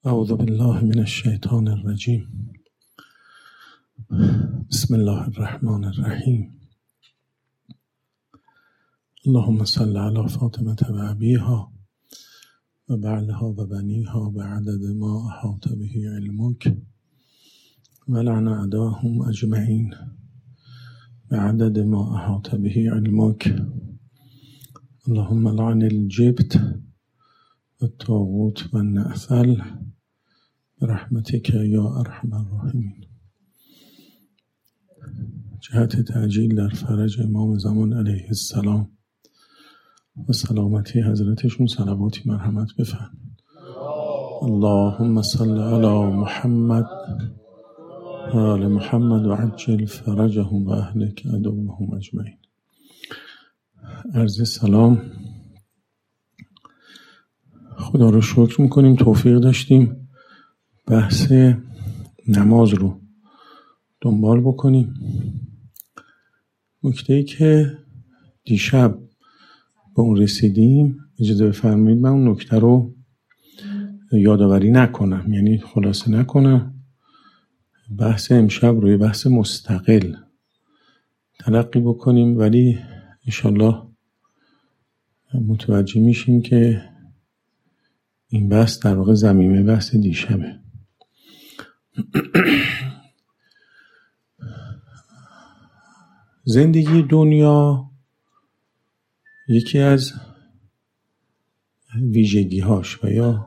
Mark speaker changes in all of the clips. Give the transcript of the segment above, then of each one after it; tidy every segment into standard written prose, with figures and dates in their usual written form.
Speaker 1: اعوذ بالله من الشیطان الرجیم. بسم الله الرحمن الرحیم. اللهم صل علی فاطمة و ابیها و بعلها و بنیها بعدد ما احاط به علمک و لعن اعداهم اجمعین بعدد ما احاط به علمک. اللهم لعن الجبت و الطاغوت و النعثل برحمتک یا ارحم الراحمین. جهت تعجیل در فرج امام زمان علیه السلام و سلامتی حضرتشون صلواتی مرحمت بفرمایید. اللهم صل علی محمد و آل محمد و عجل فرجهم و اهلک عدوهم اجمعین. عرض سلام. خدا رو شکر میکنیم توفیق داشتیم بحث نماز رو دنبال بکنیم. نکته‌ای که دیشب به اون رسیدیم اجازه بفرمایید من اون نکته رو یادآوری نکنم، یعنی خلاصه نکنم. بحث امشب روی بحث مستقل تلقی بکنیم، ولی انشالله متوجه میشیم که این بحث در واقع ضمیمه بحث دیشبه. زندگی دنیا یکی از ویژگی‌هاش و یا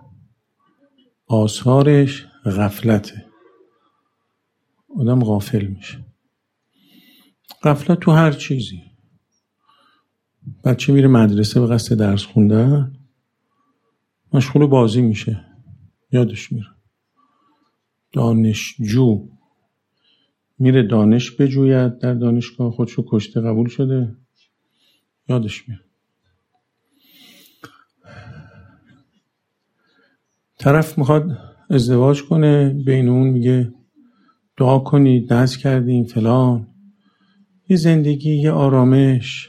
Speaker 1: آثارش غفلته. آدم غافل میشه. غفلت تو هر چیزی. بچه میره مدرسه به قصد درس خوندن، مشغول بازی میشه، یادش میره. دانشجو میره دانش بجوید، در دانشگاه خودشو کشته قبول شده، یادش میره. طرف میخواد ازدواج کنه، بین اون میگه دعا کنید نذر کردیم فلان، یه زندگی یه آرامش.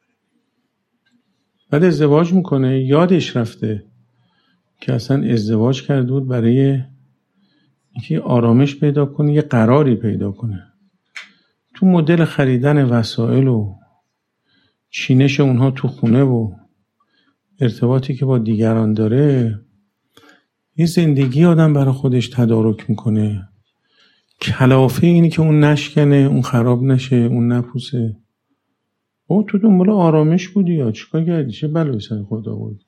Speaker 1: بعد ازدواج میکنه، یادش رفته که اصلا ازدواج کرده بود برای اینکه آرامش پیدا کنه، یه قراری پیدا کنه. تو مدل خریدن وسایل و چینش اونها تو خونه و ارتباطی که با دیگران داره، یه زندگی آدم برای خودش تدارک میکنه. کلافه اینی که اون نشکنه، اون خراب نشه، اون نپوسه. او تو دنبال آرامش بودی یا چیکار کردی؟ چه بلایی سر خود آوردی؟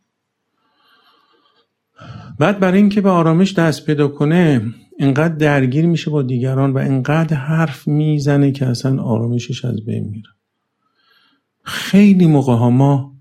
Speaker 1: بعد برای اینکه به آرامش دست پیدا کنه اینقدر درگیر میشه با دیگران و اینقدر حرف میزنه که اصلا آرامشش از بین میره. خیلی موقع ها ما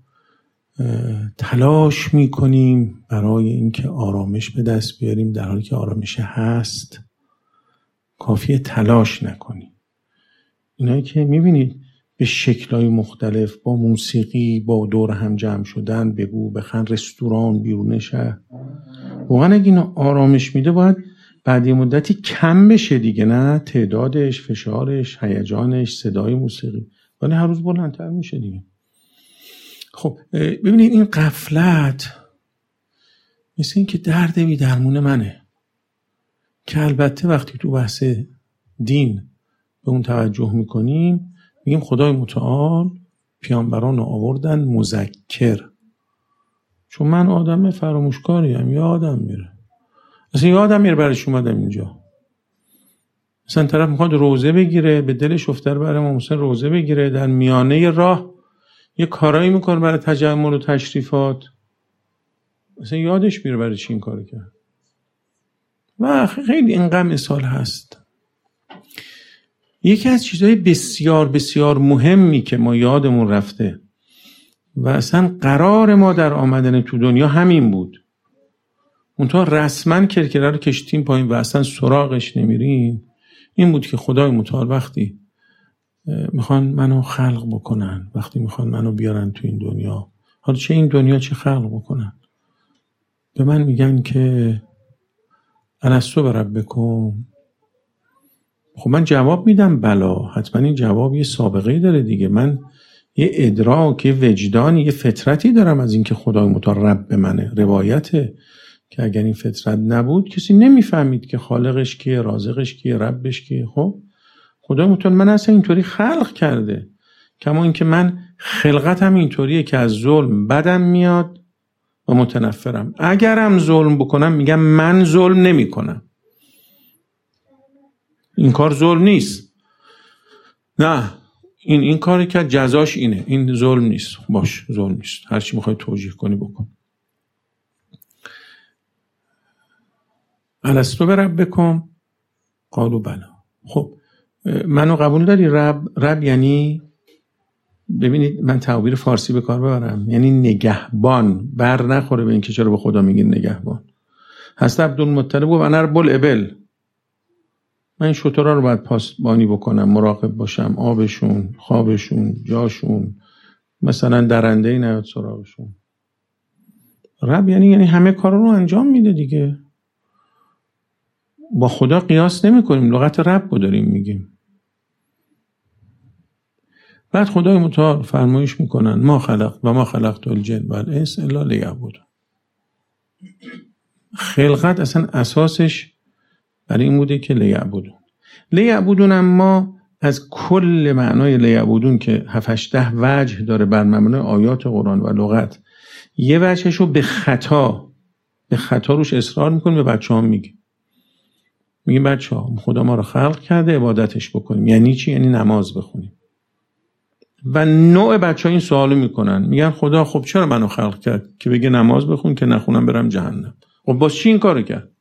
Speaker 1: تلاش میکنیم برای اینکه آرامش به دست بیاریم، در حالی که آرامش هست. کافیه تلاش نکنیم. اینایی که میبینید به شکل‌های مختلف، با موسیقی، با دور هم جمع شدن، بگو بخند، رستوران بیرون شهر، واقعا اگه اینو آرامش میده باید بعد یه مدتی کم بشه دیگه، نه تعدادش، فشارش، هیجانش، صدای موسیقی، ولی هر روز بلندتر میشه دیگه. خب ببینید این غفلت مثل این که درد بی درمون منه، که البته وقتی تو بحث دین به اون توجه میکنیم میگیم خدای متعال پیامبران رو آوردن مذکر، چون من آدم فراموشکاریم، یادم میره. اصلا یادم میره برش اومدم اینجا. مثلا طرف میخواد روزه بگیره، به دلش افتاد برای امام حسین روزه بگیره، در میانه راه یه کارایی میکنه برای تجمل و تشریفات، مثلا یادش میره برای چی این کارو کرد. و خیلی اینقدر مثال هست. یکی از چیزهای بسیار بسیار مهمی که ما یادمون رفته و اصلا قرار ما در آمدن تو دنیا همین بود، اونطور رسما کرکره رو کشتیم پایین و اصلا سراغش نمیریم، این بود که خدای متعال وقتی میخوان منو خلق بکنن، وقتی میخوان منو بیارن تو این دنیا، حالا چه این دنیا چه خلق بکنن، به من میگن که الستو بربکم. خب من جواب میدم بلا، حتما این جواب یه سابقه‌ای داره دیگه. من یه ادراک، یه وجدانی، یه فطرتی دارم از اینکه خدای متعال رب منه. روایت که اگر این فطرت نبود کسی نمیفهمید که خالقش کیه، رازقش کیه، ربش کیه. خب خدا متعال من اصلا اینطوری خلق کرده، کما اینکه من خلقتم اینطوریه که از ظلم بدم میاد و متنفرم. اگرم ظلم بکنم میگم من ظلم نمی کنم، این کار ظلم نیست، نه این کاری که جزاش اینه، این ظلم نیست. باش ظلم نیست، هر چی میخوای توجیه کنی بکن. الستو بربکم قالوا بلی. خب منو قبول داری رب یعنی، ببینید من تعبیر فارسی به کار ببرم، یعنی نگهبان. بر نخوره به این که چرا به خدا میگین نگهبان. حضرت عبدالمطلب گفت انا رب الابل، من این شترها رو باید پاسبانی بکنم، مراقب باشم، آبشون، خوابشون، جاشون، مثلا درنده‌ای نیاد سراغشون. رب یعنی همه کارا رو انجام میده دیگه. با خدا قیاس نمی کنیم، لغت رب رو داریم میگیم. بعد خدای متعال فرمایش میکنن ما خلقت الجن والانس الا لیعبدون. خلقت اصلا اساسش برای این بوده که لیعبدون. اما از کل معنای لیعبدون که 7-8 وجه داره بر مبنای آیات قرآن و لغت، یه وجهش رو به خطا روش اصرار میکنیم، به بچه ها میگیم بچه ها خدا ما رو خلق کرده عبادتش بکنیم. یعنی چی؟ یعنی نماز بخونیم. و نوع بچه ها این سوالو میکنن، میگن خدا خب چرا منو خلق کرد که بگه نماز بخون که نخونم برم جهنم؟ خب باز چی این کارو کرد؟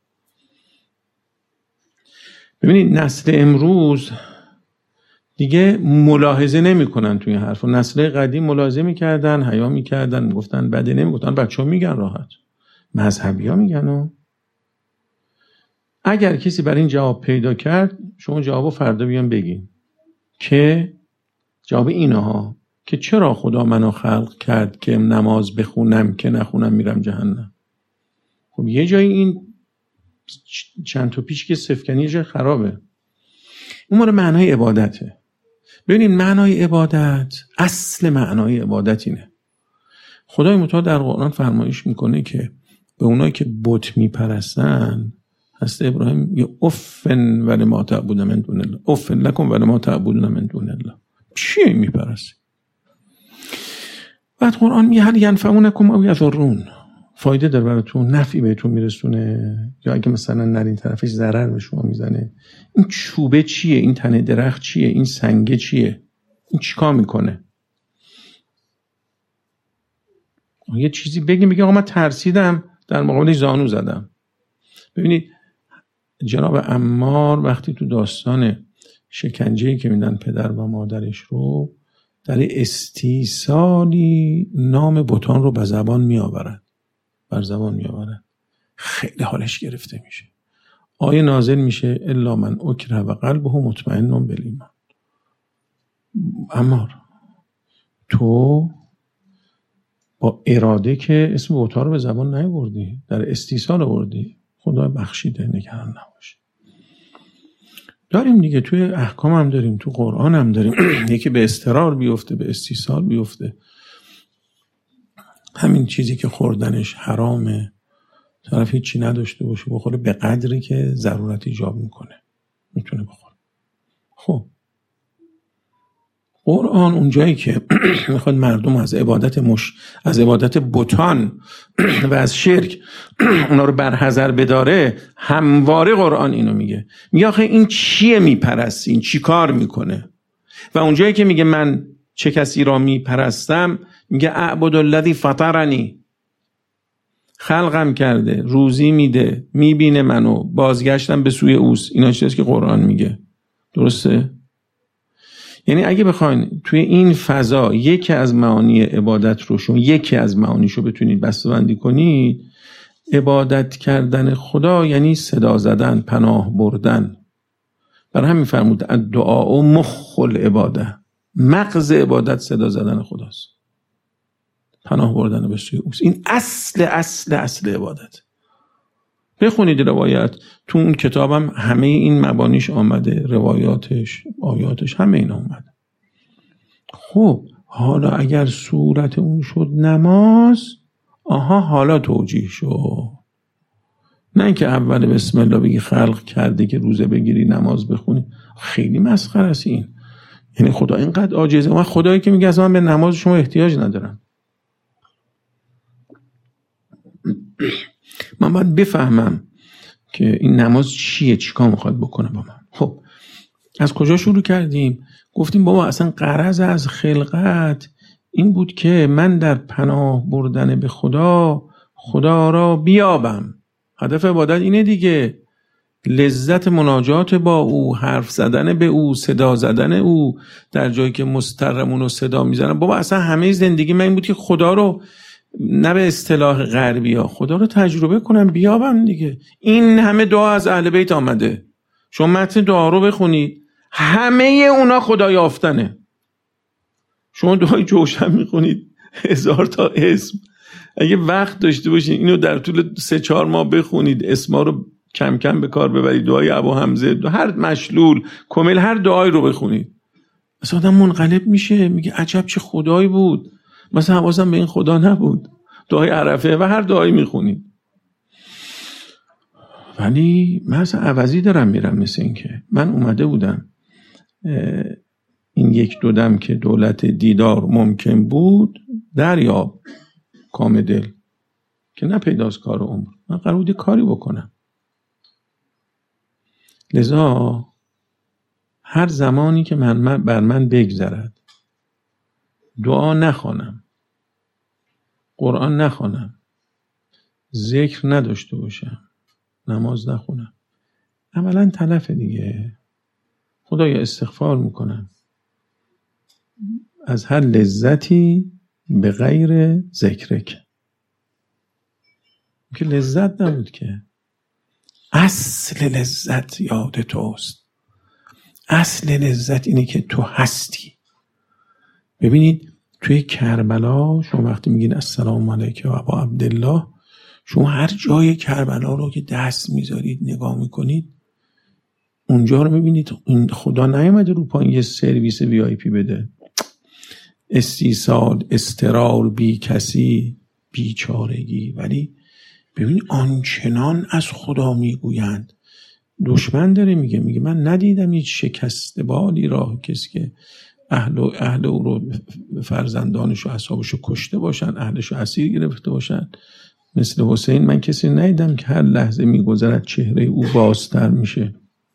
Speaker 1: ببینید نسل امروز دیگه ملاحظه نمیکنن توی حرف. نسل قدیم ملاحظه میکردن، حیا میکردن، میگفتن بده، نمیگفتن. بچه ها میگن راحت، مذهبی ها میگن. اگر کسی برای این جواب پیدا کرد، شما جوابو فردا بیان بگین که جواب اینها که چرا خدا منو خلق کرد که نماز بخونم که نخونم میرم جهنم. خب یه جایی این چند تا پیش که سفکنی جای خرابه. اون مورد معنای عبادته. ببینید معنای عبادت، اصل معنای عبادت اینه. خدای متعال در قرآن فرمایش میکنه که به اونایی که بت میپرستن، حضرت ابراهیم یه افن ولی ما تعبدون من دون الله، افن لکم ولی ما تعبدون من دون الله. چیه میپرستی؟ بعد قرآن میگه هل ینفعونکم او یضرون، فایده داره براتون، نفعی بهتون میرسونه، یا اگه مثلا نرین طرفش ضرر به شما میزنه. این چوبه چیه؟ این تنه درخت چیه؟ این سنگه چیه؟ این چیکار میکنه؟ یه چیزی بگیم آقا من ترسیدم در مقابلش زانو زدم. ببینید جناب عمار وقتی تو داستان شکنجه‌ای که میدن پدر و مادرش رو، در استیصالی نام بتان رو بر زبان میآورد، خیلی حالش گرفته میشه. آیه نازل میشه الا من اکره و قلبه مطمئن بالایمان. عمار تو با اراده که اسم بتان رو به زبان نیاوردی، در استیصال آوردی، خدا بخشیده، نگران نباش. داریم دیگه، توی احکام هم داریم، تو قرآن هم داریم. یکی به اضطرار بیفته، به استیصال بیفته، همین چیزی که خوردنش حرامه، طرف هیچی نداشته باشه بخوره به قدری که ضرورت ایجاب میتونه بخوره. خب قرآن اونجایی که میخواد مردم از عبادت بتان و از شرک اونا رو برحذر بداره، همواره قرآن اینو میگه آخه این چیه میپرستی، این چی کار میکنه؟ و اونجایی که میگه من چه کسی را میپرستم، میگه اعبد الذی فطرنی، خلقم کرده، روزی میده، میبینه منو، بازگشتم به سوی اوست. اینا چیزی که قرآن میگه، درسته؟ یعنی اگه بخواین توی این فضا یکی از معانی عبادت رو، شما یکی از معانیشو بتونید بسته‌بندی کنید، عبادت کردن خدا یعنی صدا زدن، پناه بردن. برای همین فرمود دعا و مخ العباده، مغز عبادت صدا زدن خداست، پناه بردن به سوی اوست. این اصل عبادت. بخونید روایت، تو اون کتابم همه این مبانیش آمده، روایاتش، آیاتش، همه این آمده. خب حالا اگر صورت اون شد نماز، حالا توجیه شد. نه اینکه اول بسم الله بگی خلق کرده که روزه بگیری نماز بخونی. خیلی مسخره است این. یعنی خدا اینقدر عاجزه. من خدایی که میگه از من به نماز شما احتیاج ندارم. من باید بفهمم که این نماز چیه، چیکار میخواد بکنه با من. خب از کجا شروع کردیم؟ گفتیم بابا اصلا غرض از خلقت این بود که من در پناه بردن به خدا را بیابم. هدف عبادت اینه دیگه، لذت مناجات با او، حرف زدن به او، صدا زدن او در جایی که مسترمون رو صدا میزنن. بابا اصلا همه زندگی من این بود که خدا رو، نه به اصطلاح غربی ها، خدا رو تجربه کنم، بیابم دیگه. این همه دعا از اهل بیت آمده. شما متن دعا رو بخونید، همه اونا خدا یافتنه. شما دعای جوشن میخونید 1000 تا اسم، اگه وقت داشته باشین اینو در طول 3-4 ماه بخونید، اسما رو کم کم به کار ببرید، دعای ابو حمزه، هر مشلول کامل، هر دعایی رو بخونید، اصلا آدم منقلب میشه، میگه عجب چه خدایی بود. مثلا حواسم به این خدا نبود. دعای عرفه و هر دعایی میخونید. ولی من اصلا عوضی دارم میرم. مثل این که من اومده بودم این 1-2 دم که دولت دیدار ممکن بود دریاب کام دل که نه پیداست کار عمر، من قرار بود کاری بکنم. لذا هر زمانی که بر من بگذرد دعا نخوانم، قرآن نخوانم، ذکر نداشته باشم، نماز نخونم، عملا تلف دیگه. خدایا استغفار میکنم از هر لذتی به غیر ذکرک. که لذت نبود که. اصل لذت یاد توست. اصل لذت اینه که تو هستی. ببینید توی کربلا شما وقتی میگین السلام علیک و ابا عبدالله، شما هر جای کربلا رو که دست میذارید نگاه میکنید، اونجا رو میبینید خدا نیامده رو پایین یه سرویس وی آی پی بده. استیصال، استرار، بی کسی، بیچارگی. ولی ببین آنچنان از خدا میگویند. دشمن داره میگه من ندیدم هیچ شکست بالی را کسی که اهل او رو، فرزندانش و اصحابش رو کشته باشن، اهلش رو اسیر گرفته باشن. مثل حسین من کسی ندیدم که هر لحظه میگذرد چهره او بازتر میشه،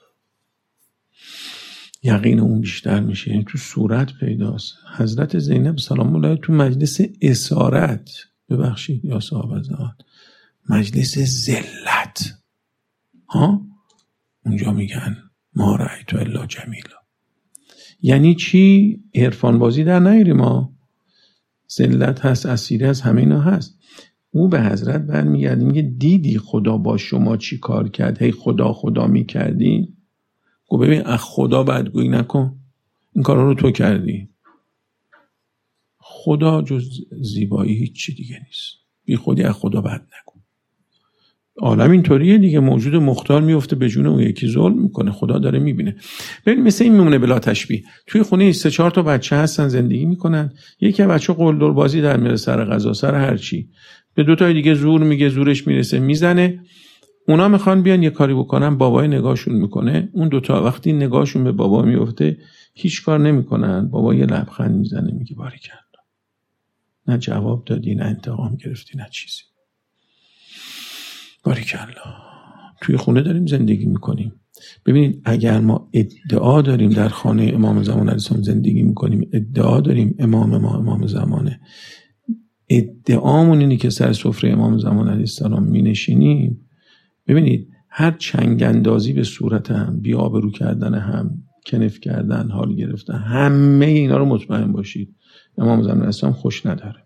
Speaker 1: یقین اون بیشتر میشه. یعنی تو صورت پیداست. حضرت زینب سلام الله تو مجلس اسارت، ببخشید یا صاحب زمان، مجلس ذلت، اونجا میگن ما رأیت الا جمیلا. یعنی چی؟ عرفان بازی در نیاری، ما ذلت هست، اسیری هست، همه اینا هست. او به حضرت برمیگرده میگه دیدی خدا با شما چی کار کرد؟ هی خدا میکردی. گو ببین از خدا بدگویی نکن، این کارا رو تو کردی. خدا جز زیبایی هیچی دیگه نیست. بی خودی از خدا بد نکن. عالم اینطوریه دیگه، موجود مختار میفته به جون اون یکی، ظلم میکنه، خدا داره میبینه. ببین مثل این میمونه بلا تشبیه. توی خونه 3-4 تا بچه هستن زندگی میکنن، یکی از بچه قلدر بازی در میره، سر غذا، سر هر چی، به 2 تای دیگه زور میگه، زورش میرسه میزنه. اونا میخوان بیان یه کاری بکنن، بابای نگاهشون میکنه. اون 2 تا وقتی نگاهشون به بابا میفته هیچ کار نمیکنن. بابا یه لبخند میزنه میگه باریکلا. نه جواب دادی، نه انتقام گرفتی، نه چیزی. باریکلا. توی خونه داریم زندگی میکنیم. ببینید اگر ما ادعا داریم در خانه امام زمان علیه السلام زندگی میکنیم، ادعا داریم امام ما امام زمانه، ادعامون اینه که سر سفره امام زمان علیه السلام مینشینیم، ببینید هر چنگ اندازی به صورت هم، بی آبرو کردن هم، کنف کردن، حال گرفتن، همه اینا رو مطمئن باشید امام زمان علیه السلام خوش نداره.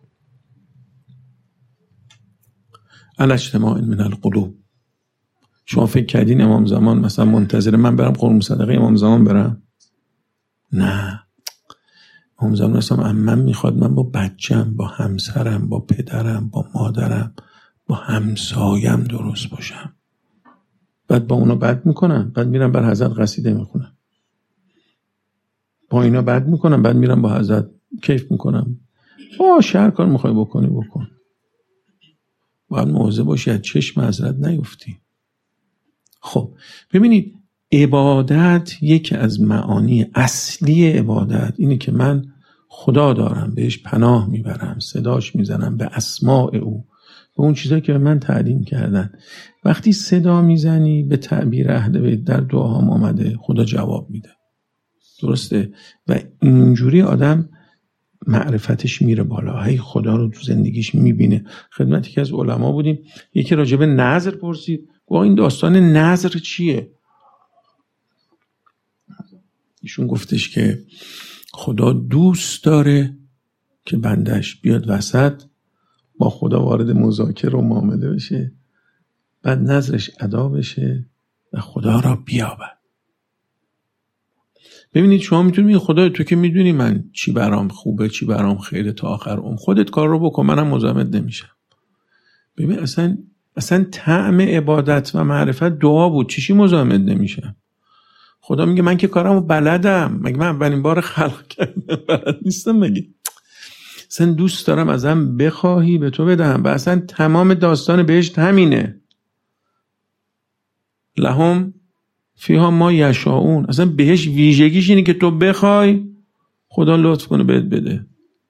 Speaker 1: الاجتماع من القلوب. شما فکر کردین امام زمان مثلا منتظر من برم قربون صدقه امام زمان برم؟ نه. امام زمان مثلا من میخواد من با بچم، با همسرم، با پدرم، با مادرم، با همسایم درست باشم. بعد با اونا بد میکنم، بعد میرم بر حضرت قصیده میخونم. با اینا بد میکنم، بعد میرم با حضرت کیف میکنم. هر کار میخوای بکنی بکن. باید مواظب باشی از چشم معذرت نیفتی. خب ببینید، عبادت، یکی از معانی اصلی عبادت اینه که من خدا دارم، بهش پناه میبرم، صداش میزنم به اسماء او، به اون چیزایی که به من تعلیم کردن. وقتی صدا میزنی، به تعبیر اهل بیت در دعاهام آمده، خدا جواب میده. درسته؟ و اینجوری آدم معرفتش میره بالا، هی خدا رو تو زندگیش میبینه. خدمتی که از علما بودیم، یکی راجب نذر پرسید، گفت این داستان نذر چیه؟ ایشون گفتش که خدا دوست داره که بندش بیاد وسط، با خدا وارد مذاکره و معامله بشه، بعد نذرش ادا بشه و خدا را بیابد. ببینید، شما میتونید خدا تو که میدونی من چی برام خوبه، چی برام خیره تا آخر خودت کار رو بکن، منم مزاحمت نمیشم. ببین اصلا طعم عبادت و معرفت دعا بود، چیشی مزاحمت نمیشم. خدا میگه من که کارمو بلدم، مگه من اولین بار خلق کردم بلد نیستم؟ مگه اصلا دوست دارم ازم بخواهی به تو بدم. و اصلا تمام داستان بهشت همینه، لهم فیها ما یشاؤون. اصلا بهش ویژگیش اینه که تو بخوای خدا لطف کنه بهت بده.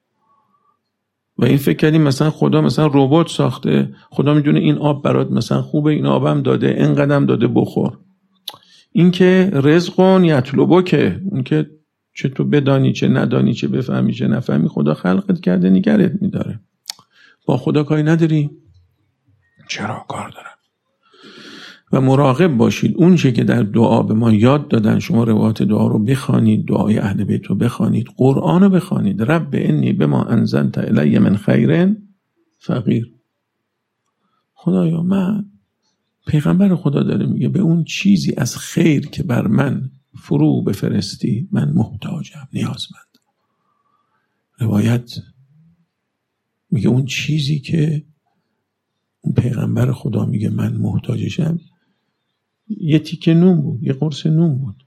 Speaker 1: و این فکر کردیم مثلا خدا مثلا ربات ساخته، خدا میدونه این آب برات مثلا خوبه، این آبم داده، این قدم داده، بخور. این که رزقون یطلبو، که اون که چه تو بدانی چه ندانی، چه بفهمی چه نفهمی، خدا خلقت کرده نگرت میداره. با خدا کاری نداری؟ چرا کار دارم. و مراقب باشید اون چه که در دعا به ما یاد دادن، شما روایت دعا رو بخوانید، دعای اهل بیت رو بخوانید، قرآن رو بخوانید. رب انی بما انزلت الی من خیر فقیر. خدایا من، پیغمبر خدا داره میگه، به اون چیزی از خیر که بر من فرو بفرستی من محتاجم، نیازمند. روایت میگه اون چیزی که اون پیغمبر خدا میگه من محتاجشم، یه تیکه نون بود، یه قرص نون بود.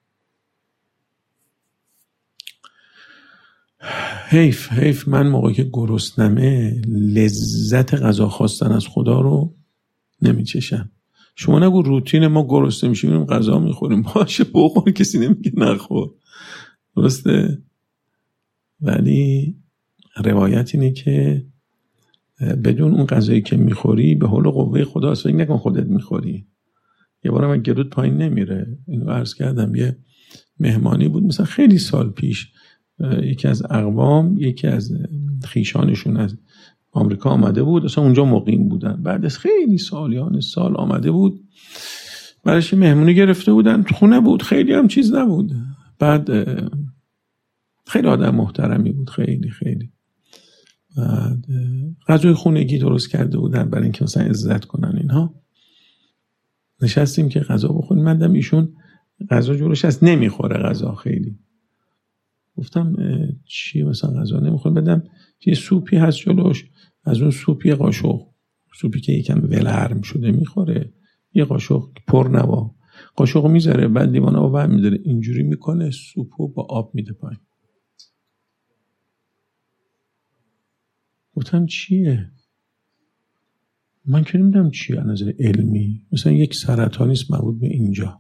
Speaker 1: حیف من موقعی که گرسنمه لذت غذا خواستن از خدا رو نمیچشم. شما نگو روتین ما گرسنه میشیم میریم غذا میخوریم، باشه بخور، کسی نمیگه نخور، درسته؟ ولی روایت اینه که بدون اون غذایی که میخوری به حول و قوه خدا فکر نکن خودت میخوری. یه بار من گرود پایین نمیره، اینو عرض کردم. یه مهمانی بود مثلا خیلی سال پیش، یکی از اقوام، یکی از خیشانشون از آمریکا آمده بود، اصلا اونجا مقیم بودن، بعد از خیلی سال آمده بود، برایش مهمونی گرفته بودن، خونه بود، خیلی هم چیز نبود، بعد خیلی آدم محترمی بود، خیلی بعد غذای خونگی درست کرده بودن برای اینکه مثلا عزت کنن اینها. نشستیم که غذا بخوریم، من دیدم ایشون غذا جلوش هست، نمیخوره غذا خیلی. گفتم چیه مثلا غذا نمیخوره؟ بدم یه سوپی هست جلوش، از اون سوپی قاشق، سوپی که یکم ولرم شده میخوره، یه قاشق پر نوا، قاشق میذاره، بعد لیوان آب هم میذاره، اینجوری میکنه، سوپو با آب میده پایین. گفتم چیه؟ من که نمیدونم چیه از نظر علمی، مثلا یک سرطانیست مربوط به اینجا.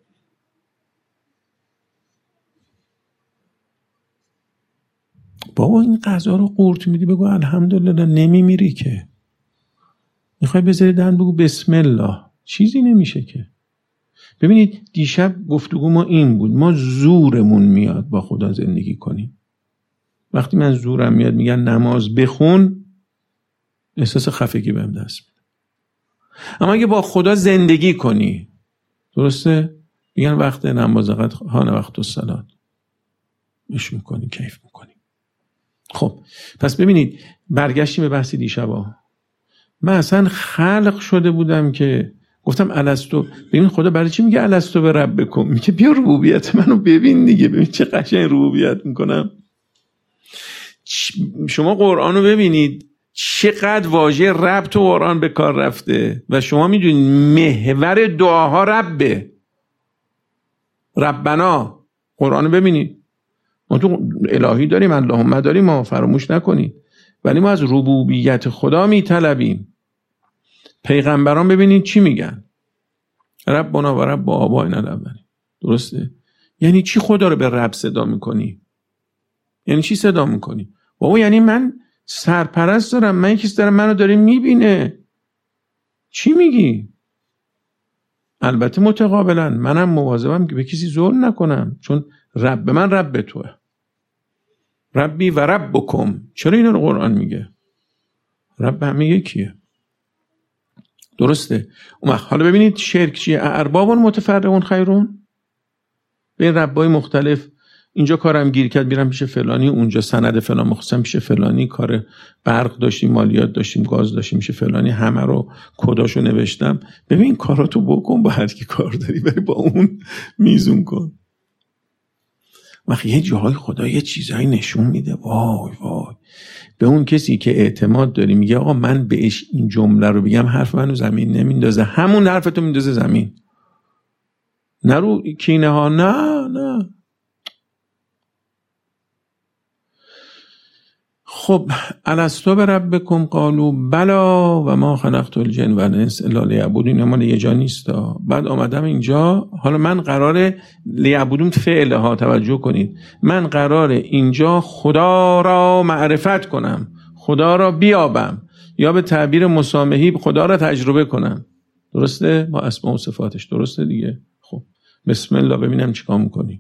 Speaker 1: بابا این غذا رو قورت میدی بگو الحمدلله، نمیمیری که. میخوای بذاری دهن بگو بسم الله، چیزی نمیشه که. ببینید دیشب گفتگو ما این بود، ما زورمون میاد با خدا زندگی کنیم. وقتی من زورم میاد میگن نماز بخون، احساس خفگی بهم دست میده. اما اگه با خدا زندگی کنی، درسته؟ میگن وقت نماز قد هان وقت الصلات، مش میکنی، کیف میکنی. خب پس ببینید، برگشتیم به بحث دیشبا. من اصلا خلق شده بودم که گفتم الستو، ببین خدا برای چی میگه الستو به ربکم؟ میگه بیا ربوبیت منو ببین دیگه، ببین چه قشنگ ربوبیت میکنم. شما قرآن رو ببینید چقدر واژه رب تو قرآن به کار رفته و شما میدونید محور دعاها ربه. ربنا، قرآن رو ببینید، ما تو الهی داریم، اللهم داریم، ما فراموش نکنید، ولی ما از ربوبیت خدا میطلبیم. پیغمبران ببینید چی میگن، ربنا و رب آبائنا الاولین. درسته؟ یعنی چی خدا رو به رب صدا میکنی؟ یعنی چی صدا میکنی؟ بابا یعنی من سرپرست دارم، من کسی دارم منو داره میبینه. چی میگی؟ البته متقابلا منم مواظبم که به کسی ظلم نکنم، چون رب من رب توه، ربی و ربکم. چرا اینا رو قرآن میگه؟ رب همه یکیه. درسته؟ حالا ببینید شرک چیه؟ ارباب متفرقون خیرون. به این ربای مختلف، اینجا کارم گیر کرد میرم پیش فلانی، اونجا سند فلان مخصوصا پیش فلانی، کار برق داشتیم، مالیات داشتیم، گاز داشتیم پیش فلانی، همه رو کداشو نوشتم. ببین کاراتو بکن، با هر کی کار داری بری با اون میزون کن. وقتی یه جاهای خدا یه چیزایی نشون میده، وای وای، به اون کسی که اعتماد داری میگه آقا من بهش این جمله رو بگم حرف منو زمین نمیندازه، همون حرفتو میندازه زمین. نرو کینه ها، نه. خب الستو بربکم قالوا بلا و ما خلقت الجن و الانس الا لیعبدون. مال یه جا نیست. بعد آمدم اینجا، حالا من قراره لیعبدون فعل ها، توجه کنید، من قراره اینجا خدا را معرفت کنم، خدا را بیابم، یا به تعبیر مسامحی خدا را تجربه کنم. درسته؟ با اسماء و صفاتش. درسته دیگه؟ خب بسم الله، ببینم چیکار میکنی.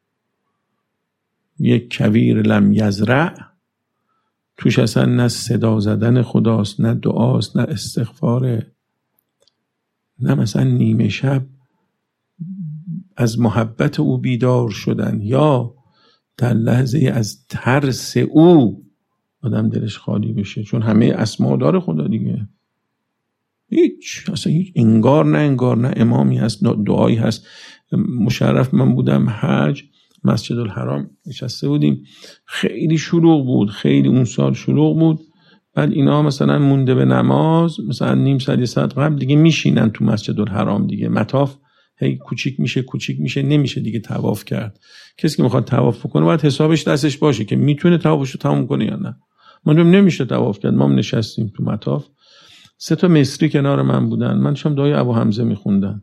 Speaker 1: یک کویر لم یزرع، توش اصلا نه صدا زدن خداست، نه دعاست، نه استغفاره، نه مثلا نیمه شب از محبت او بیدار شدن، یا در لحظه از ترس او آدم دلش خالی بشه، چون همه اسما داره خدا دیگه. اصلا هیچ انگار نه امامی هست، دعایی هست. مشرف من بودم حج، مسجد الحرام نشسته بودیم، خیلی شلوغ بود، خیلی اون سال شلوغ بود. بعد اینا مثلا مونده به نماز، مثلا نیم ساعت یه ساعت قبل دیگه میشینن تو مسجد الحرام دیگه، مطاف هی کوچیک میشه، نمیشه دیگه طواف کرد. کسی که میخواد طواف کنه باید حسابش دستش باشه که میتونه طوافشو تموم کنه یا نه. ما نمیشه طواف کرد، ما نشستیم تو مطاف، 3 مصری کنار من بودن، من داشتم دعای ابو حمزه میخوندم،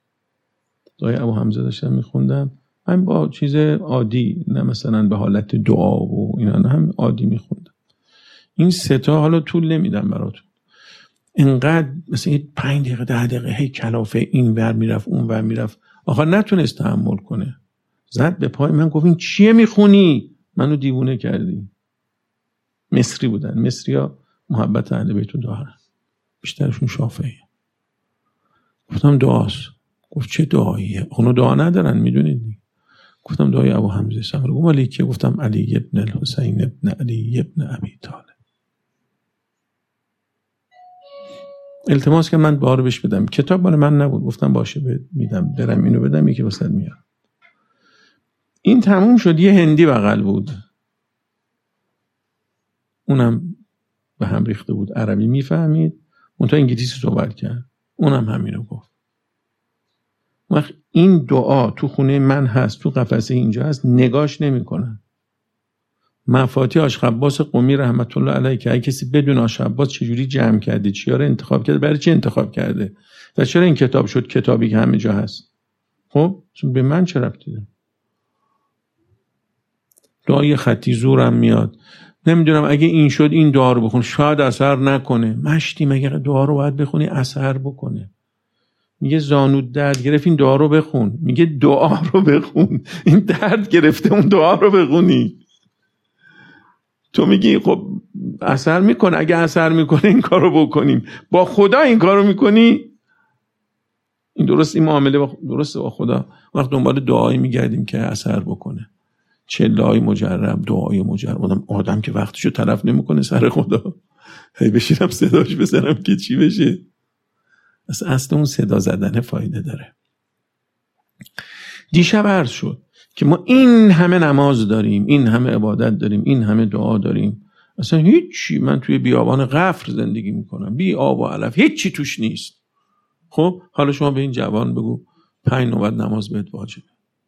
Speaker 1: من با چیز عادی، نه مثلا به حالت دعا و اینا، نه هم عادی میخوندم. این 3 حالا طول نمیدم براتون، اینقدر مثلا 5 دقیقه 10 دقیقه هی کلافه این ور میرفت اون ور میرفت، آخر نتونست تحمل کنه، زد به پای من، گفت این چیه میخونی؟ منو دیوونه کردی. مصری بودن، مصری‌ها محبت اهل بیت دارن، بیشترشون شافعی. گفتم دعاست. گفت چه دعاییه؟ اونو دعا ندارن میدونید. گفتم دعای ابو حمزه صبر. گفت ولی که؟ گفتم علی ابن الحسین ابن علی ابن ابی طالب. التماس که من بار بهش بدم، کتاب مال من نبود، گفتم باشه میدم، برم اینو بدم، یکی واسه میارم. این تموم شد. یه هندی بغل بود، اونم به هم ریخته بود، عربی میفهمید، منتها انگلیسی صحبت کرد، اونم همینو گفت. وقت این دعا تو خونه من هست، تو قفسه اینجا هست، نگاش نمی کنن. مفاتیح آشخباس قمی رحمت الله علیه که اگه کسی بدون آشخباس چجوری جمع کرده، چیا رو انتخاب کرده، برای چی انتخاب کرده و چرا این کتاب شد کتابی که همه جا هست. خب به من چه ربطی داره؟ دعای خطی زورم میاد، نمیدونم اگه این شد این دعا رو بخون شاید اثر نکنه. مشتی مگه دعا رو باید بخونی اثر بکنه؟ میگه زانود درد گرفت این دعا رو بخون، میگه دعا رو بخون، این درد گرفته اون دعا رو بخونی. تو میگی خب اثر میکنه، اگه اثر میکنه این کار رو بکنیم. با خدا این کار رو میکنی؟ این درست، این معامله درسته با خدا؟ وقت دنبال دعایی میگردیم که اثر بکنه، چله‌های مجرب، دعای مجرب. آدم که وقتشو تلف نمیکنه سر خدا، هی بشینم صداش بزنم که چی بشه. اصلا اون صدا زدن فایده داره. دیشب عرض شد که ما این همه نماز داریم، این همه عبادت داریم، این همه دعا داریم، اصلا هیچی. من توی بیابان غفر زندگی میکنم، بی آب و علف، هیچی توش نیست. خب حالا شما به این جوان بگو 5 نوبت نماز بهت واجبه.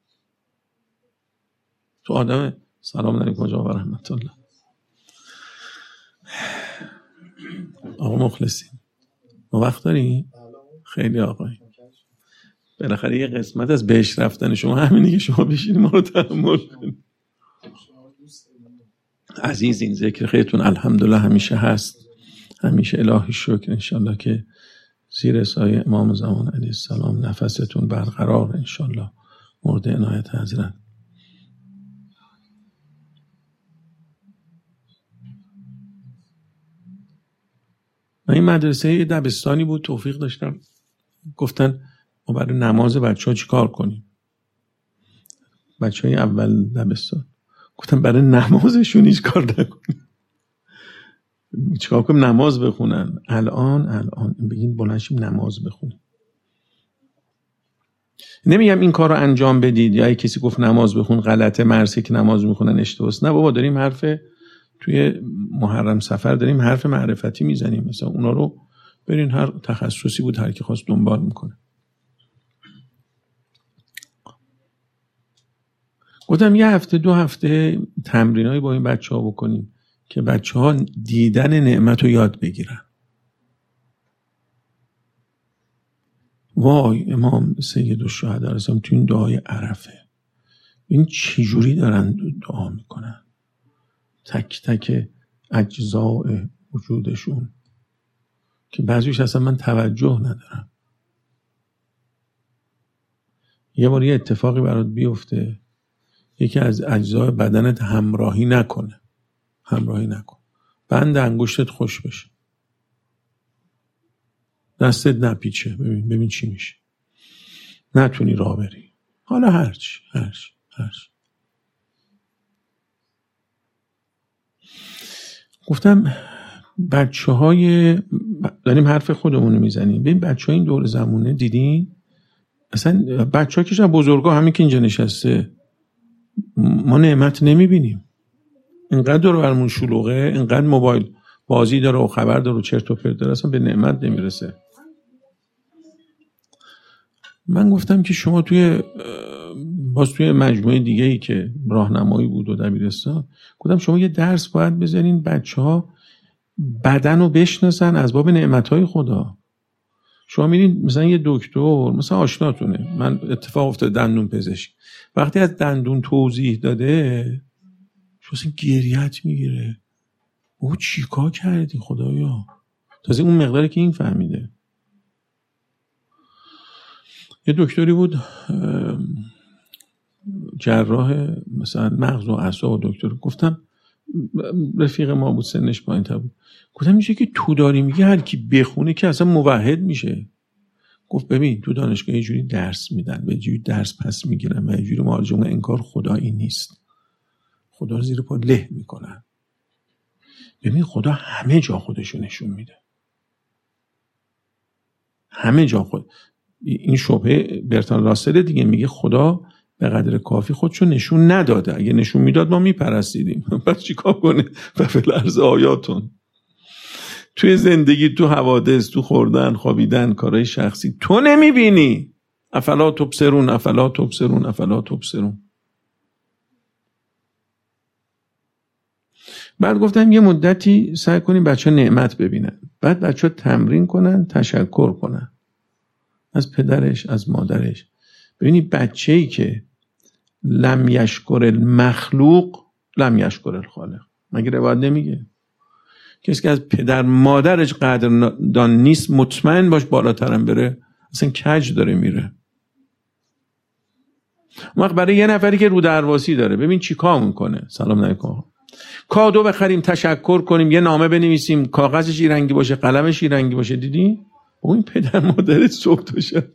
Speaker 1: تو آدم. سلام علیکم و رحمت الله. آقا مخلصین، ما وقت داریم؟ خیلی آقای بالاخره یه قسمت از بهش رفتن شما همینه که شما بشینید ما رو تحمل کنید. عزیز این ذکر خیرتون الحمدلله همیشه هست، همیشه الهی شکر. انشالله که زیر سایه امام زمان علیه السلام نفستون برقرار انشالله مورد عنایت حضرت. من این مدرسه دبستانی بود، توفیق داشتم، گفتن ما برای نماز بچه ها چی کار کنیم؟ بچه های اول دبستان گفتم برای نمازشون هیچ کار نکنیم، چیکار کنیم؟ نماز بخونن. الان بگین بلنشیم نماز بخونیم. نمیگم این کار رو انجام بدید یا کسی گفت نماز بخون غلطه، مرسی که نماز میخونن اشتباهه. نه بابا، داریم حرف توی محرم سفر داریم حرف معرفتی میزنیم، مثلا اونا رو برین هر تخصصی بود هر کی خواست دنبال میکنه. گفتم یه هفته 2 هفته تمرینایی با این بچه‌ها بکنیم که بچه‌ها دیدن نعمت رو یاد بگیرن. وای امام سید الشهدا رسام تو این دعای عرفه این چجوری دارن دعا میکنن، تک تک اجزاء وجودشون که بعضیش اصلا من توجه ندارم. یه بار یه اتفاقی برات بیفته، یکی از اجزای بدنت همراهی نکن، بند انگشتت خوش بشه، دستت نپیچه، ببین چی میشه، نتونی راه بری، حالا هرچی. گفتم داریم حرف خودمونو میزنیم، ببین بچه ها این دور زمونه دیدین اصلا بچه ها که شب بزرگا همین که اینجا نشسته ما نعمت نمیبینیم، اینقدر داره برمون شلوغه، اینقدر موبایل بازی داره و خبر داره و چرت و پرت داره، اصلا به نعمت نمیرسه. من گفتم که شما توی مجموعه دیگه ای که راهنمایی بود و دبیرستان، گفتم شما یه درس باید بذارین بچه ها بدن رو بشناسن از باب نعمتهای خدا. شما میرین مثلا یه دکتر مثلا آشناتونه، من اتفاق افتاد دندون پزشک، وقتی از دندون توضیح داده شما اصلا گریت میگیره، او چیکار کردی خدایا، تازه اون مقداری که این فهمیده. یه دکتری بود جراح مثلا مغز و اعصاب دکتر، گفتم رفیق ما بود سنش پایین‌تر بود، گفتم میشه که تو داری میگه هر کی بخونه که اصلا موحد میشه. گفت ببین تو دانشگاه یه جوری درس میدن و یه جوری درس پس میگیرن و یه جوری مارجمه انکار خدایی نیست، خدا رو زیر پا له میکنن. ببین خدا همه جا خودشو نشون میده، همه جا این شبهه برتان راسل دیگه میگه خدا به قدر کافی خودشو نشون نداده، اگه نشون میداد ما میپرستیدیم. پس چیکار کنه؟ و فی الارض آیاتون. توی زندگی، تو حوادث، تو خوردن، خوابیدن، کارهای شخصی تو نمیبینی. افلا تبصرون. بعد گفتم یه مدتی سعی کنیم بچه ها نعمت ببینن، بعد بچه ها تمرین کنن تشکر کنن از پدرش از مادرش. ببینی بچه‌ای که لم یشکر المخلوق لم یشکر الخالق، مگه روایت نمیگه کسی که از پدر مادرش قدردان نیست مطمئن باش بالاترم بره اصلا کج داره میره. اون وقت برای یه نفری که رو درواسی داره ببین چی کار میکنه. سلام علیکم. کادو بخریم تشکر کنیم یه نامه بنویسیم کاغذش این رنگی باشه قلمش این رنگی باشه، دیدی؟ اون پدر مادرت صبح باشه.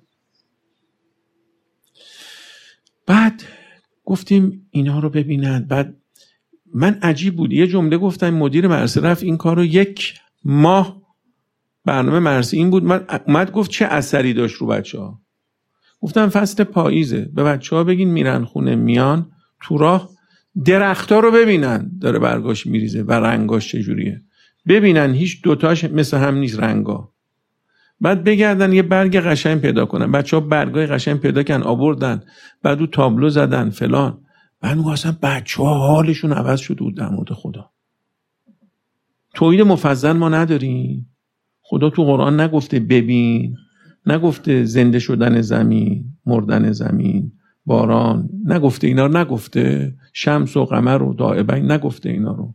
Speaker 1: بعد گفتیم اینا رو ببینن. بعد من عجیب بود یه جمله گفتم، مدیر مدرسه رفت این کار رو 1 ماه برنامه مدرسه این بود، اومد گفت چه اثری داشت رو بچه ها. گفتم فصل پاییزه، به بچه ها بگین میرن خونه میان تو راه درختها رو ببینن داره برگاش میریزه و رنگاش چجوریه، ببینن هیچ دوتاش مثل هم نیست رنگا. بعد بگردن یه برگ قشنگ پیدا کنن، بچه ها برگای قشنگ پیدا کردن آوردن، بعد او تابلو زدن فلان. بعد میگه اصلا بچه ها حالشون عوض شده بود در مورد خدا. توحید مفضل ما نداریم، خدا تو قرآن نگفته ببین، نگفته زنده شدن زمین، مردن زمین، باران، نگفته اینا رو، نگفته شمس و قمر و دائبین، نگفته اینا رو.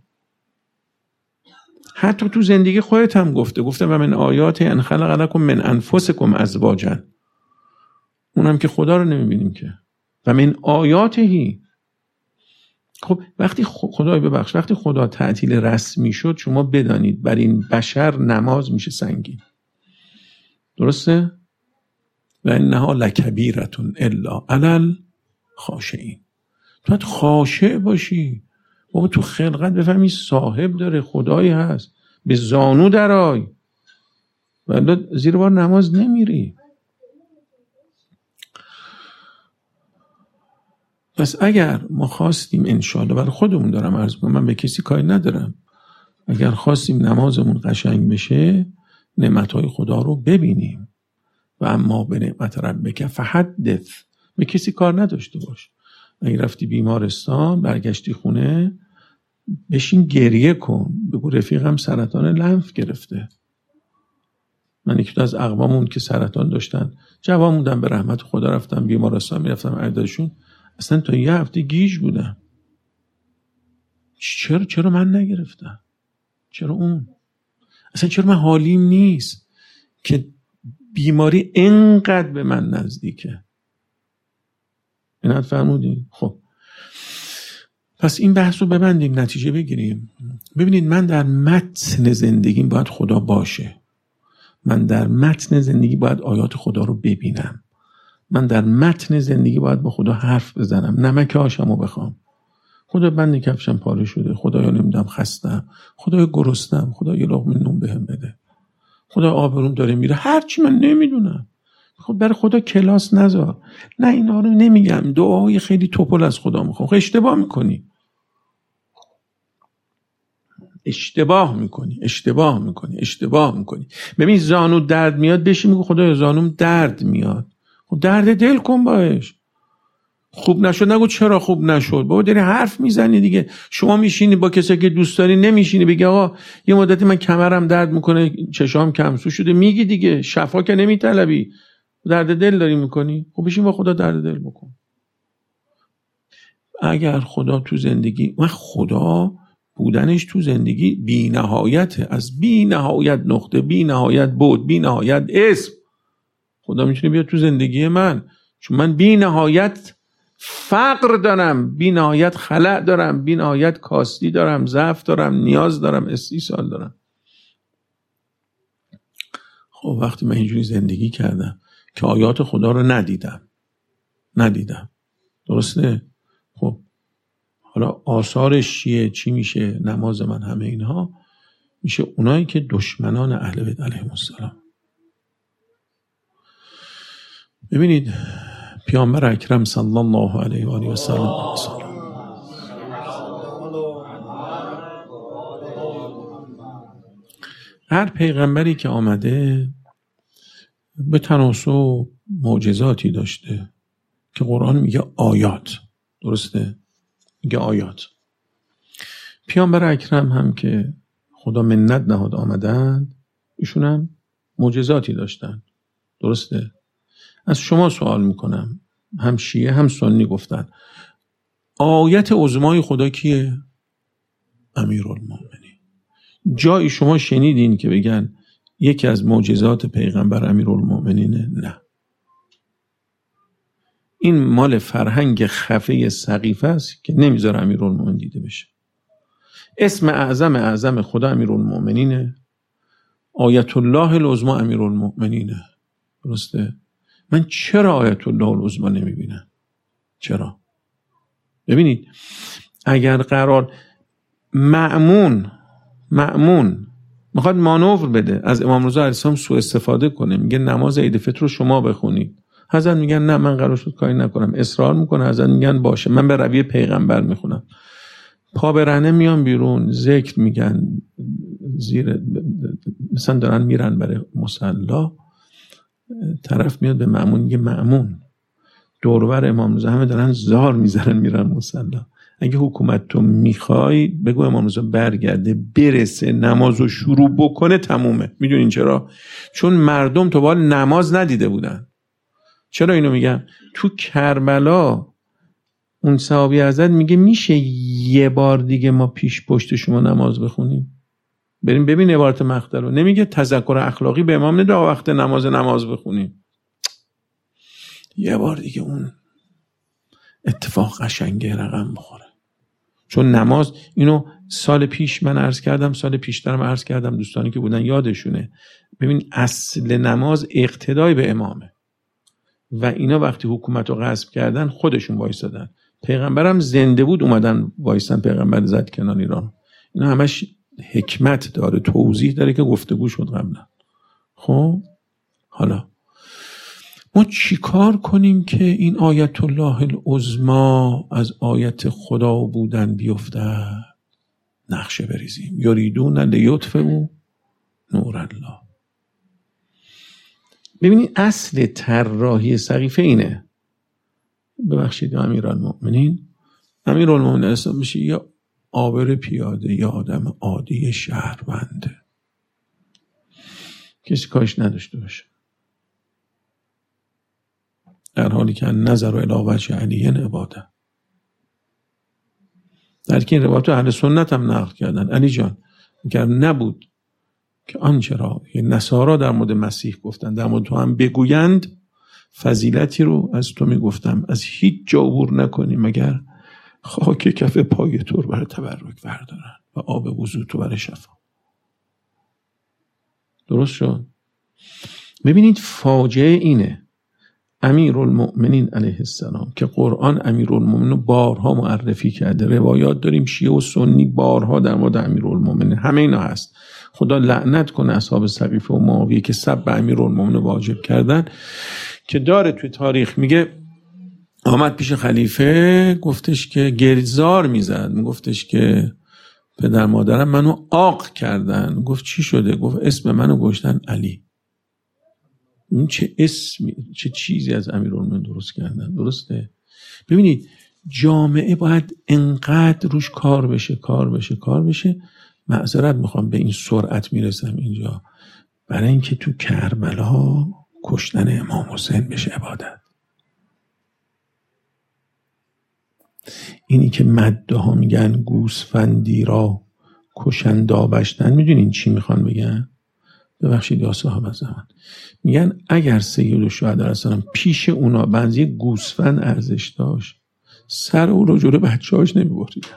Speaker 1: حتی تو زندگی خودت هم گفته و من آیات ان خلق لکم من انفسکم ازواجا، اونم که خدا رو نمیبینیم که. و من آیاتهی. خب وقتی وقتی خدا تعطیل رسمی شد، شما بدانید بر این بشر نماز میشه سنگین. درسته؟ و انها لکبیرتون الا علی الخاشعین. تو باید خاشع باشی، بابا تو خلقت بفهمی صاحب داره، خدایی هست، به زانو درآی، ولی زیر بار نماز نمیری. پس اگر ما خواستیم انشاءالله، برای خودمون دارم عرض میکنم، من به کسی کاری ندارم، اگر خواستیم نمازمون قشنگ بشه، نعمتهای خدا رو ببینیم. و اما به نعمت ربک فحدث، به کسی کار نداشته باش. اگه رفتی بیمارستان، برگشتی خونه، بشین گریه کن، بگو رفیقم سرطان لنف گرفته. من یکی از اقوامون که سرطان داشتن، جوان موندم، به رحمت خدا رفتم بیمارستان، میرفتم عیادشون، اصلا تا یه هفته گیج بودم. چرا من نگرفتم؟ چرا اون؟ اصلا چرا من حالیم نیست که بیماری اینقدر به من نزدیکه؟ اینت فرمودین؟ خب پس این بحث رو ببندیم، نتیجه بگیریم. ببینید، من در متن زندگیم باید خدا باشه، من در متن زندگی باید آیات خدا رو ببینم، من در متن زندگی باید با خدا حرف بزنم، نمک آشمو بخوام. خدا بند کفشم پاره شده، خدایا نمیدونم خستم، خدایا گرسنم، خدا یه لقمه نون بهم بده، خدا آبروم داره میره، هرچی من نمیدونم. خب برای خدا کلاس نذار. نه اینا رو نمیگم، دعای خیلی توپل از خدا میخوام. خب اشتباه میکنی. ببین زانو درد میاد، بشی میگو خدایا زانوم درد میاد. خب درد دل کن باش. خوب نشد نگو چرا خوب نشد، بابا داری حرف میزنی دیگه. شما میشینی با کسی که دوست داری، نمیشینی بگی آقا یه مدتی من کمرم درد میکنه، چشام کمسو شده، میگی دیگه، شفا که نمیطلبی، درد دل داری میکنی. خب بشین با خدا درد دل بکن. اگر خدا تو زندگی، من خدا بودنش تو زندگی بی نهایته، از بی نهایت نقطه، بی نهایت بود، بی نهایت اسم، خدا میتونه بیاد تو زندگی من، چون من بی نهایت فقر دارم، بی نهایت خلأ دارم، بی نهایت کاستی دارم، ضعف دارم، نیاز دارم، استیصال دارم. خب وقتی من اینجوری زندگی کردم که آیات خدا رو ندیدم، درسته؟ خب حالا آثارش چی میشه؟ نماز من، همه اینها میشه اونایی که دشمنان اهل بیت علیهم السلام. ببینید پیامبر اکرم صلی الله علیه و آله و سلم، هر پیغمبری که آمده به تناسب معجزاتی داشته که قرآن میگه آیات، درسته؟ میگه آیات. پیامبر اکرم هم که خدا منت نهاد آمدن، ایشون هم معجزاتی داشتن، درسته؟ از شما سوال میکنم، هم شیعه هم سنی گفتن آیت عظمای خدا کیه؟ امیرالمومنین. جایی شما شنیدین که بگن یکی از معجزات پیغمبر امیرالمومنینه؟ نه. این مال فرهنگ خفه سقیفه است که نمیذاره امیرالمومنین دیده بشه. اسم اعظم خدا امیرالمومنینه، آیت الله العظمی امیرالمومنینه، درسته؟ من چرا آیت الله العظمی نمیبینم؟ چرا؟ ببینید اگر قرار مأمون میخواد مانور بده، از امام رضا علیه السلام سوء استفاده کنه، میگه نماز عید فطر رو شما بخونید، حضرت میگن نه من قرار شد کاری نکنم، اصرار میکنه، حضرت میگن باشه من به روی پیغمبر میخونم، پا برهنه میان بیرون، ذکر میگن، زیر مثلا دارن میرن برای مصلا، طرف میاد به مأمون میگه مأمون، دوربر امام رضا همه دارن زار میزنن میرن مصلا، اگه حکومت تو میخوای بگو امام رضا برگرده برسه نمازو شروع بکنه تمومه. میدونین چرا؟ چون مردم تا به حال نماز ندیده بودن. چرا اینو میگم؟ تو کربلا اون صحابی حضرت میگه میشه یه بار دیگه ما پیش پشت شما نماز بخونیم؟ بریم ببین عبارت مقطع رو. نمیگه تذکر اخلاقی به امام نده وقت نماز بخونیم. یه بار دیگه اون اتفاق قشنگه رقم بخوره. چون نماز، اینو سال پیش من عرض کردم، سال پیشترم عرض کردم، دوستانی که بودن یادشونه. ببین اصل نماز اقتدای به امامه و اینا وقتی حکومت رو غصب کردن خودشون وایسادن. پیغمبرم زنده بود اومدن وایسن، پیغمبر زد کنار ایران. اینا همش حکمت داره، توضیح داره که گفتگو شد قبلا. خب حالا ما چی کار کنیم که این آیت الله العظما از آیت خدا بودن بیفته؟ نقشه بریزیم. یریدون لیطفئوا نور الله. ببینید اصل طراحی سقیفه اینه. ببخشید امیرالمؤمنین اسلام میشه یا عابر پیاده یا آدم عادی شهرونده، کسی کاش نداشته باشه، در حالی که نظر الی وجه علی عباده. در که این روایت اهل سنت هم نقل کردن. علی جان اگر نبود که آنچه را نصارا در مورد مسیح گفتن در مورد تو هم بگویند، فضیلتی رو از تو میگفتم از هیچ جا عبور نکنی مگر خاک کف پای تو رو برای تبرک بردارن و آب وضو تو برای شفا. درست شد؟ ببینید فاجعه اینه، امیرالمؤمنین علیه السلام که قرآن امیرالمؤمنین رو بارها معرفی کرده، روایات داریم شیعه و سنی بارها در مورد امیرالمؤمنین، همه اینا هست. خدا لعنت کنه اصحاب سقیفه و معاویه که سب امیرالمؤمنین واجب کردن، که داره توی تاریخ میگه آمد پیش خلیفه گفتش که گریزار میزد، میگفتش که پدر مادرم منو عاق کردن. گفت چی شده؟ گفت اسم منو گذاشتن علی. این چه اسمی، چه چیزی از امیرالمؤمنین درست کردن. درسته؟ ببینید جامعه باید انقدر روش کار بشه. معذرت میخوام به این سرعت میرسم اینجا، برای اینکه تو کربلا کشتن امام حسین بشه عبادت. اینی که مده ها میگن گوسفندی را کشند آبشتن، میدونین چی میخوان بگن؟ ببخشید یا صاحب زمان، میگن اگر سید الشهدا علیه السلام پیش اونا بنزی گوسفند ارزش داشت، سر او رو جلو بچه‌هاش نمیبریدن.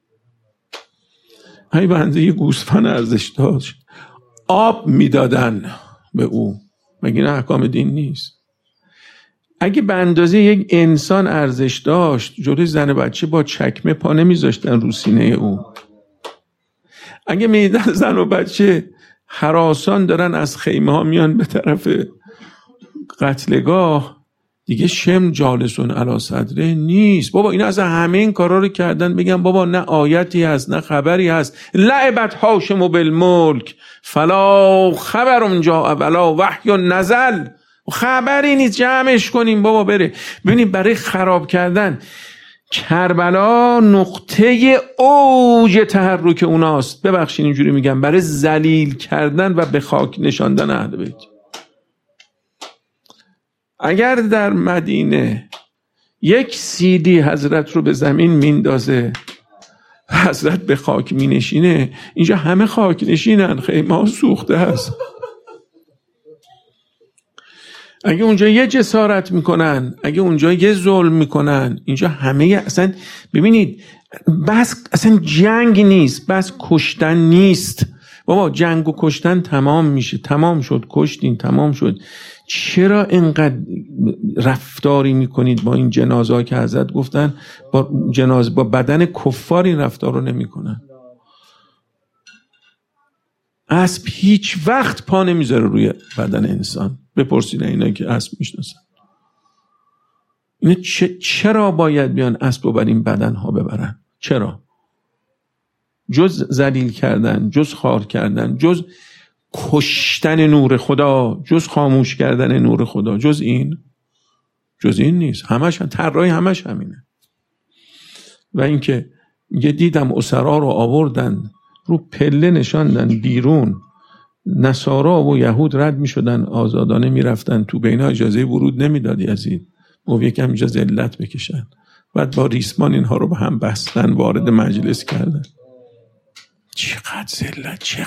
Speaker 1: اگه بنزی گوسفند ارزش داشت آب میدادن به او، مگه نه احکام دین نیست؟ اگه به اندازه یک انسان ارزش داشت جلوی زن بچه با چکمه پا نمیذاشتن رو سینه او. اگه میدن زن و بچه هراسان دارن از خیمه ها میان به طرف قتلگاه، دیگه شم جالسون علی صدره نیست. بابا اینا از همه این کارا رو کردن، بگم بابا نه آیتی هست نه خبری هست. لعبت هاشم بالملک فلا خبر جاء ولا وحی نزل. خبری نیست، جمعش کنیم بابا بره. ببینید برای خراب کردن کربلا نقطه اوج تحرک اوناست. ببخشید اینجوری میگم، برای ذلیل کردن و به خاک نشاندن اهل بیت. اگر در مدینه یک سیدی حضرت رو به زمین میندازه حضرت به خاک مینشینه، اینجا همه خاک نشینن، خیمه ها سوخته هست. اگه اونجا یه جسارت میکنن، اگه اونجا یه ظلم میکنن، اینجا همه اصلا ببینید بس اصلا جنگ نیست، بس کشتن نیست. بابا جنگ و کشتن تمام میشه، تمام شد، کشتین تمام شد. چرا اینقدر رفتاری میکنید با این جنازه که حضرت گفتن با بدن کفار این رفتار رو نمیکنن؟ اسب هیچ وقت پا نمیذاره روی بدن انسان. بپرسید اینا که اسب میشناسن. اینا چرا باید بیان اسب رو بر این بدن ها ببرن؟ چرا؟ جز ذلیل کردن، جز خار کردن، جز کشتن نور خدا، جز خاموش کردن نور خدا، جز این نیست. همش طراحی همش همینه. و اینکه میگه دیدم اسرا رو آوردن رو پله نشاندن بیرون، نصارا و یهود رد میشدن آزادانه میرفتن تو، بینا اجازه ورود نمیداد یزید، و یکم اینجا ذلت بکشن، بعد با ریسمان اینها رو به هم بستن، وارد مجلس کردن. چقدر ذلت! چه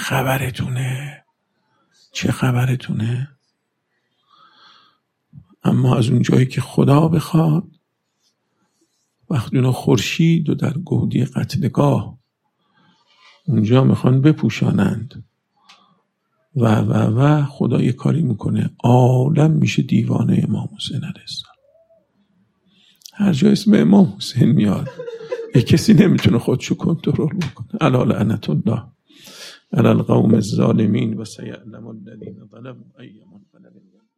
Speaker 1: خبرتونه؟ اما از اون جایی که خدا بخواد، وقتی اونا خورشید و در گودی قتلگاه اونجا میخوان بپوشانند و خدا یه کاری میکنه، عالم میشه دیوانه امام حسین علیه السلام. هر جا اسم امام حسین میاد یک کسی نمیتونه خودشو کنترل بکنه. الا لعنت الله علی القوم الظالمین و سیعلم الذین ظلموا ای منقلب.